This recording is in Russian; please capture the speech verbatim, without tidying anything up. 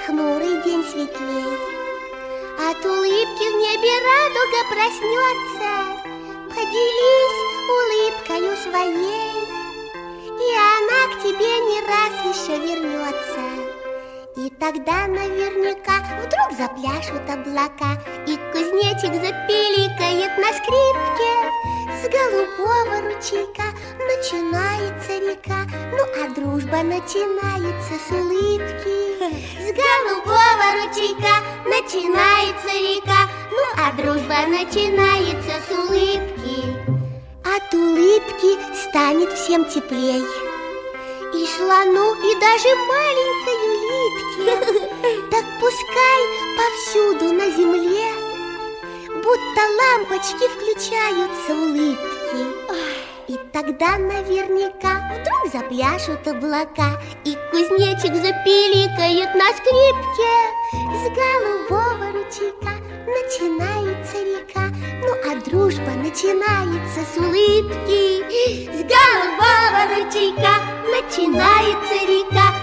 хмурый день светлей. От улыбки в небе радуга проснется. Поделись улыбкою своей, и она к тебе не раз еще вернется. И тогда наверняка вдруг запляшут облака, и кузнечик запиликает на скрипке. С голубого ручейка начинается река, ну а дружба начинается с улыбки. С голубого ручейка начинается река, ну а дружба начинается с улыбки. От улыбки станет всем теплей, и слону, и даже маленькой улитке. Так пускай повсюду на земле будто лампочки включаются улыбки. И тогда наверняка вдруг запляшут облака, и кузнечик запиликает на скрипке. С голубого ручейка начинается река, ну а дружба начинается с улыбки. С голубого ручейка начинается река,